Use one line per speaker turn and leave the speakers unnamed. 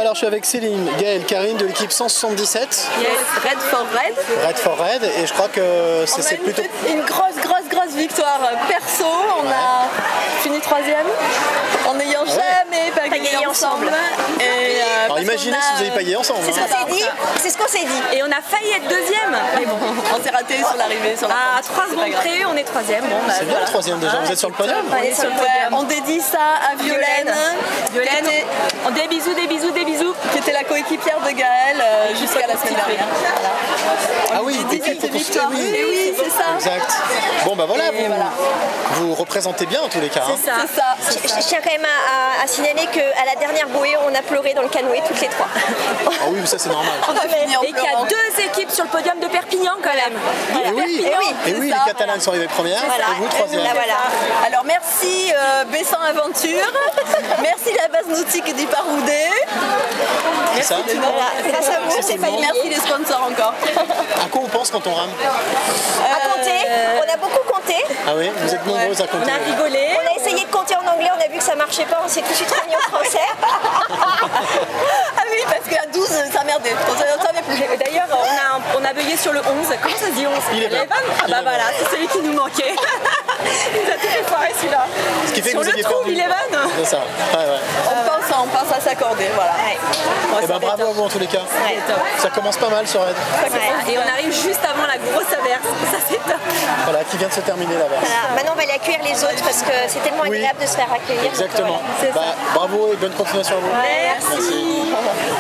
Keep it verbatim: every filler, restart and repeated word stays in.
alors je suis avec Céline, Gaëlle, Karine de l'équipe cent soixante-dix-sept.
Yes, Red for Red.
Red for Red, et je crois que c'est, c'est
une
plutôt...
petite- une grosse, grosse, grosse victoire perso. On
Ouais.
a fini troisième en n'ayant
Ah ouais.
jamais pagayé
Pagayé
ensemble. Et, euh,
Alors
parce
imaginez
qu'on
si
a-
vous avez payé ensemble.
C'est ce
hein.
qu'on s'est dit. C'est ce qu'on s'est dit.
Et on a failli être deuxième. Mais bon, on s'est raté sur l'arrivée. Sur la
À
fin.
trois
C'est pas
secondes
grave.
près, on est troisième. Bon, bah,
C'est bien
voilà.
le troisième déjà, vous êtes sur le podium.
On est sur le
Ouais,
podium.
on dédie ça à Violaine.
Violaine,
qui était-
on des bisous, des bisous, des bisous.
qui était la coéquipière de Gaëlle euh, jusqu'à la semaine dernière.
Ah oui,
Dédie
et
cette
puis,
victoire.
oui,
Et oui, c'est ça.
Exact. Bon bah voilà,
Et
vous,
voilà.
vous représentez bien en tous les cas. hein.
C'est ça.
C'est ça.
Je, je tiens quand même à, à- à signaler qu'à la dernière bouée, on a pleuré dans le canoë toutes les trois.
Ah oui, mais ça c'est normal.
On a fini en
Et qu'il y a
pleurant.
deux équipes sur le podium de Perpignan quand même.
Et oui,
Et oui,
et
c'est
oui,
ça.
les Catalanes sont arrivés premières,
Voilà.
et vous troisième.
Là, voilà.
Alors merci euh, Bessan Aventure, merci la base nautique du Paroudet,
C'est ça.
Voilà. Grâce à vous,
C'est
c'est
tout
pas
le monde.
merci les sponsors encore.
À quoi on pense quand on rame?
À compter, on a beaucoup compté.
Ah oui, vous êtes nombreuses à
On
compter.
a rigolé.
On a essayé de compter en anglais, on a vu que ça marchait pas, on s'est tout de suite remis en français.
Ah oui, parce qu'à douze, ça merdait, on ne savait plus.
D'ailleurs, on a, on a bugué sur le onze. Comment ça se dit onze?
Eleven.
Ah bah
Eleven.
voilà, c'est celui qui nous manquait. Il a tout fait foirer celui-là.
Ce qui fait que
Sur
vous
le
aviez
trou,
perdu.
Eleven.
C'est ça. Ouais, ouais.
On pense, on pense à s'accorder, voilà.
Eh ben bravo à vous en tous les cas.
Ouais.
Ça commence pas mal sur Red.
Ouais.
Et on arrive juste avant la grosse averse. Ça c'est top.
Voilà, qui vient de se terminer la verse.
Voilà. Maintenant, on va aller accueillir les autres parce que c'est tellement
Oui.
agréable de se faire accueillir.
Exactement. Bah, bravo et bonne continuation à vous.
Merci.